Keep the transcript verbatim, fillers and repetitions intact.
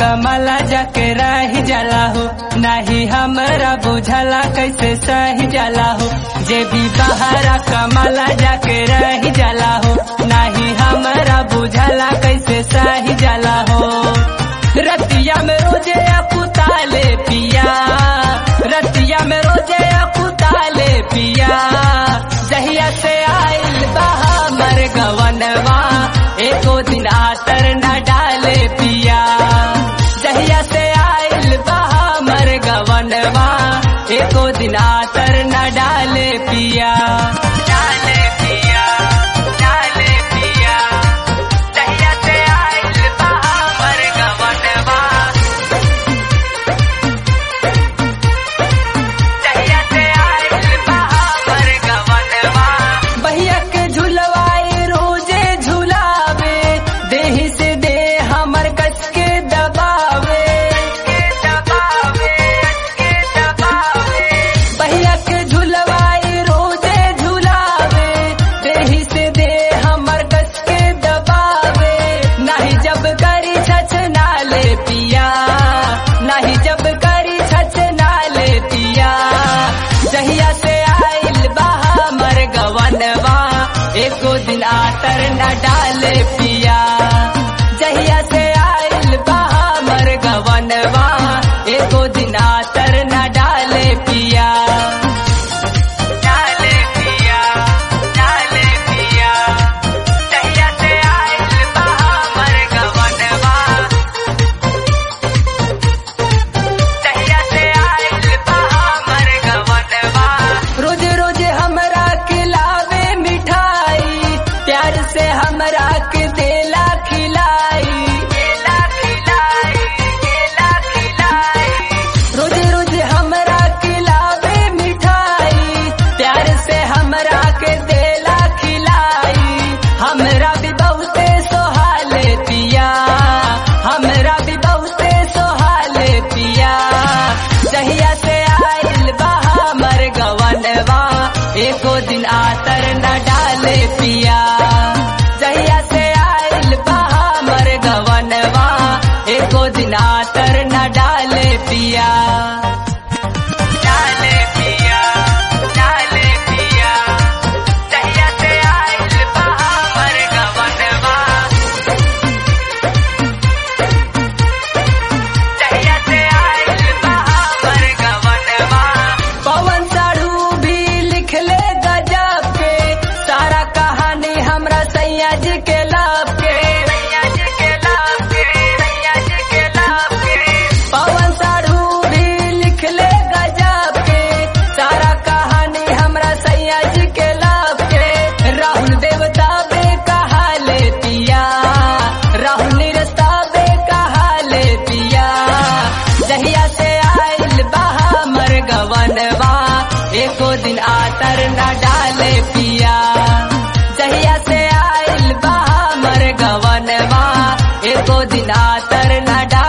कमला जाके रह जाला हो, नहीं हमरा बुझला कैसे सही जाला हो। जे भी बहरा कमला जाके रह जाला हो, नहीं हमरा बुझला कैसे सही जाला हो। रतिया में रोजे अपुताले पिया, रतिया में रोजे अपुताले पिया। जहिया से आइल बहा मर गवनवा, एको दिन आतर न डाले पिया। जहिया से आइल बहा मर गवनवा, एको दिन आतर न डाले पिया। डाले पिया, डाले पिया। जहिया से आइल बहा मर गवनवा, जहिया से आइल बहा मर गवनवा। बहिया के झुलवाए रोजे झुलावे, देहि से दे हमर कस के दबावे, के दबावे, के दबावे। बहिया के झुलवाए रोजे झुलावे, देहि से दे हमर कस के दबावे। नहीं जब करी छछ नाले पिया, नहीं जब करी छछ नाले पिया। जहिया से आइल बहा मर गवनवा, एको दिन आतर न डाले पिया। जहिया से आइल बहा मर गवनवा, एको दिन आतर न डाले पिया। डाले पिया, डाले पिया। जहिया से आइल बहा मर गवनवा, जहिया से आइल बहा मर गवनवा। रोज रोज हमरा खिलावे मिठाई, प्यार से हमरा के देला खिलाई, देला खिलाई, देला खिलाई। रोज रोज हमरा खिलावे मिठाई, प्यार से हमरा के देला खिलाई। हमरा भी बहुते सोहाले पिया, हमरा भी बहुते सोहाले पिया। जहिया से आइल बहा मर गवनवा, एको दिन आतर न डाले पिया। जहिया से आइल बहा मर गवनवा, एको दिन आतर न डाले पिया। डाले पिया, डाले पिया। जहिया से आइल बहा मर गवनवा, जहिया से आइल बहा मर गवनवा। पवन साढ़ू भी लिख ले गजब के, सारा कहानी हमरा सैया जी के लाभ के, सैया जी के लाभ के, सैया जी के लाभ के। पवन साढ़ू भी लिख ले गजब के, सारा कहानी हमरा सैया जी के लाभ के। राहुल देवता बे कहा ले पिया, राहुल निरस्ता बे कहा ले पिया। जहिया से आइल बहा मर गवनवा, एको दिन आतर न डाले पिया। जहिया से आइल बहा मर गवनवा, एको दिन आतर न डाले